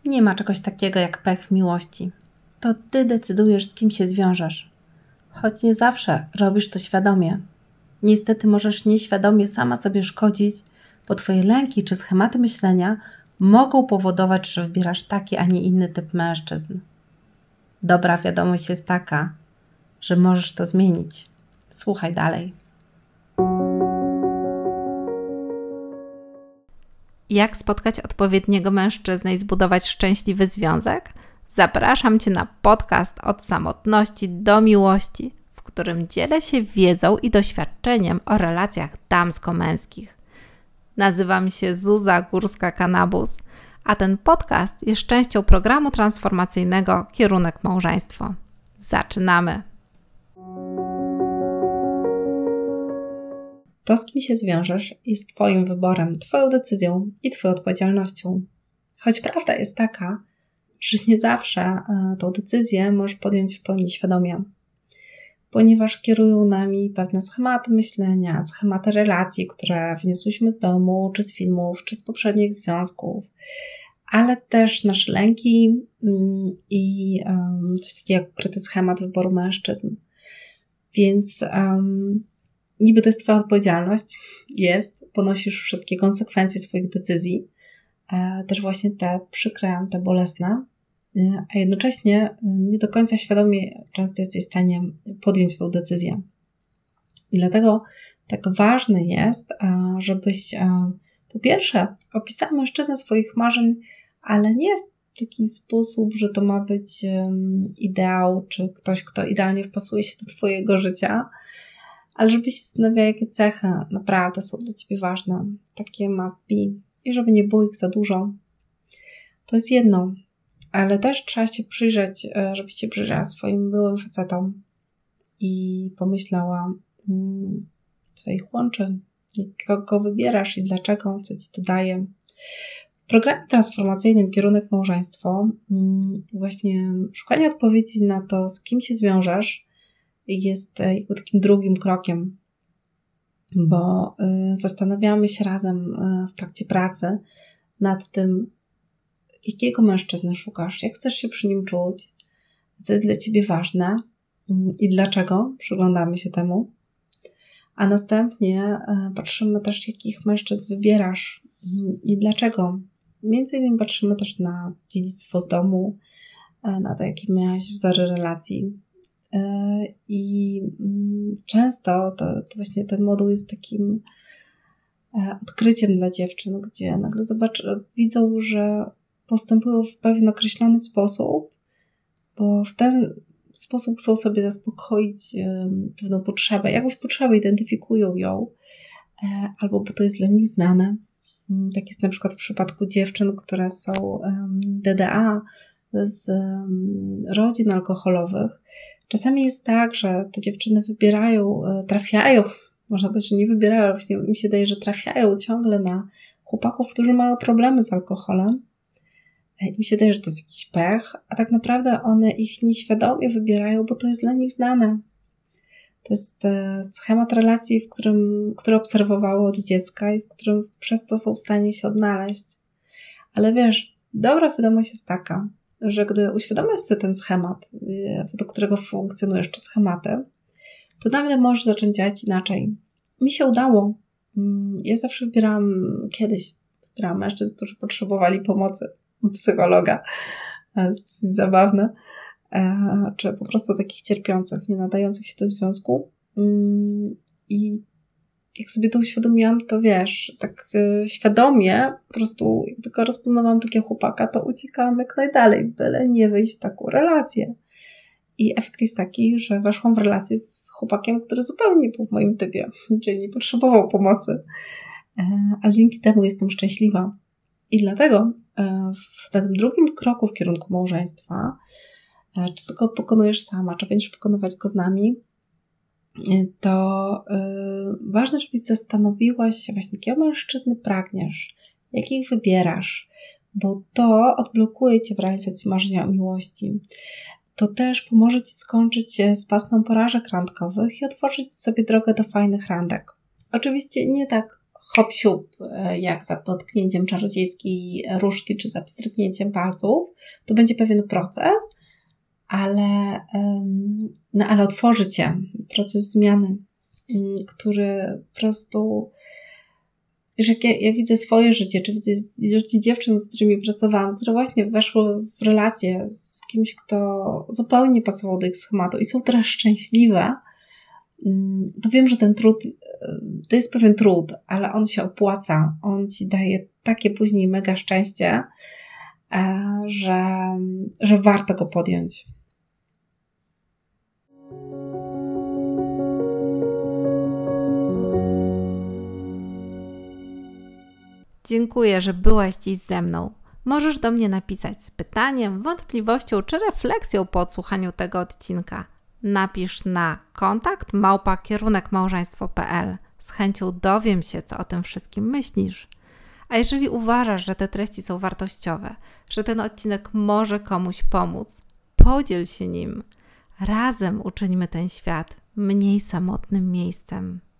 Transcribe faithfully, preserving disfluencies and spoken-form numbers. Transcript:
Nie ma czegoś takiego jak pech w miłości. To Ty decydujesz, z kim się zwiążesz. Choć nie zawsze robisz to świadomie. Niestety możesz nieświadomie sama sobie szkodzić, bo Twoje lęki czy schematy myślenia mogą powodować, że wybierasz taki, a nie inny typ mężczyzn. Dobra wiadomość jest taka, że możesz to zmienić. Słuchaj dalej. Jak spotkać odpowiedniego mężczyznę i zbudować szczęśliwy związek? Zapraszam Cię na podcast Od samotności do miłości, w którym dzielę się wiedzą i doświadczeniem o relacjach damsko-męskich. Nazywam się Zuza Górska-Kanabus, a ten podcast jest częścią programu transformacyjnego Kierunek Małżeństwo. Zaczynamy! To, z kim się zwiążesz, jest Twoim wyborem, Twoją decyzją i Twoją odpowiedzialnością. Choć prawda jest taka, że nie zawsze tą decyzję możesz podjąć w pełni świadomie, ponieważ kierują nami pewne schematy myślenia, schematy relacji, które wyniosłyśmy z domu, czy z filmów, czy z poprzednich związków, ale też nasze lęki i um, coś takiego jak ukryty schemat wyboru mężczyzn. Więc um, niby to jest Twoja odpowiedzialność, jest, ponosisz wszystkie konsekwencje swoich decyzji, e, też właśnie te przykre, te bolesne, e, a jednocześnie nie do końca świadomie często jesteś w stanie podjąć tą decyzję. I dlatego tak ważne jest, e, żebyś e, po pierwsze opisała mężczyznę swoich marzeń, ale nie w taki sposób, że to ma być e, ideał, czy ktoś, kto idealnie wpasuje się do Twojego życia, ale żebyś się zastanawiała, jakie cechy naprawdę są dla Ciebie ważne, takie must be, i żeby nie było ich za dużo. To jest jedno, ale też trzeba się przyjrzeć, żebyś się przyjrzała swoim byłym facetom i pomyślała, co ich łączy, kogo wybierasz i dlaczego, co Ci to daje. W programie transformacyjnym Kierunek Małżeństwo właśnie szukanie odpowiedzi na to, z kim się zwiążesz, jest jakby takim drugim krokiem, bo zastanawiamy się razem w trakcie pracy nad tym, jakiego mężczyzny szukasz, jak chcesz się przy nim czuć, co jest dla Ciebie ważne i dlaczego, przyglądamy się temu, a następnie patrzymy też, jakich mężczyzn wybierasz i dlaczego. Między innymi patrzymy też na dziedzictwo z domu, na to, jakie miałaś wzory relacji. I często to, to właśnie ten moduł jest takim odkryciem dla dziewczyn, gdzie nagle zobacz, widzą, że postępują w pewien określony sposób, bo w ten sposób chcą sobie zaspokoić pewną potrzebę, jakąś potrzebę, identyfikują ją, albo bo to jest dla nich znane. Tak jest na przykład w przypadku dziewczyn, które są D D A z rodzin alkoholowych. Czasami jest tak, że te dziewczyny wybierają, trafiają, można powiedzieć, że nie wybierają, ale właśnie mi się daje, że trafiają ciągle na chłopaków, którzy mają problemy z alkoholem. I mi się daje, że to jest jakiś pech, a tak naprawdę one ich nieświadomie wybierają, bo to jest dla nich znane. To jest schemat relacji, w którym, który obserwowały od dziecka i w którym przez to są w stanie się odnaleźć. Ale wiesz, dobra wiadomość jest taka, że gdy uświadomisz sobie ten schemat, do którego funkcjonujesz, czy schematy, to nagle możesz zacząć działać inaczej. Mi się udało. Ja zawsze wybierałam, kiedyś wybierałam mężczyzn, którzy potrzebowali pomocy psychologa. To jest dosyć zabawne. Czy po prostu takich cierpiących, nie nadających się do związku. I jak sobie to uświadomiłam, to wiesz, tak świadomie po prostu, jak tylko rozpoznawałam takiego chłopaka, to uciekałam jak najdalej, byle nie wyjść w taką relację. I efekt jest taki, że weszłam w relację z chłopakiem, który zupełnie nie był w moim typie, czyli nie potrzebował pomocy. Ale dzięki temu jestem szczęśliwa. I dlatego w tym drugim kroku w kierunku małżeństwa, czy tylko pokonujesz sama, czy będziesz pokonywać go z nami, to yy, ważne, żebyś zastanowiła się właśnie, jakiego mężczyzny pragniesz, jakich wybierasz, bo to odblokuje Cię w realizacji marzenia o miłości. To też pomoże Ci skończyć z pasmem porażek randkowych i otworzyć sobie drogę do fajnych randek. Oczywiście nie tak hop siup, jak za dotknięciem czarodziejskiej różdżki czy za pstryknięciem palców. To będzie pewien proces, ale, no, ale otworzy Cię proces zmiany, który po prostu, wiesz, jak ja, ja widzę swoje życie, czy widzę życie dziewczyn, z którymi pracowałam, które właśnie weszły w relację z kimś, kto zupełnie nie pasował do ich schematu i są teraz szczęśliwe, to wiem, że ten trud, to jest pewien trud, ale on się opłaca. On Ci daje takie później mega szczęście, że, że warto go podjąć. Dziękuję, że byłaś dziś ze mną. Możesz do mnie napisać z pytaniem, wątpliwością czy refleksją po odsłuchaniu tego odcinka. Napisz na kontakt małpa kierunek-małżeństwo kropka pe el. Z chęcią dowiem się, co o tym wszystkim myślisz. A jeżeli uważasz, że te treści są wartościowe, że ten odcinek może komuś pomóc, podziel się nim. Razem uczyńmy ten świat mniej samotnym miejscem.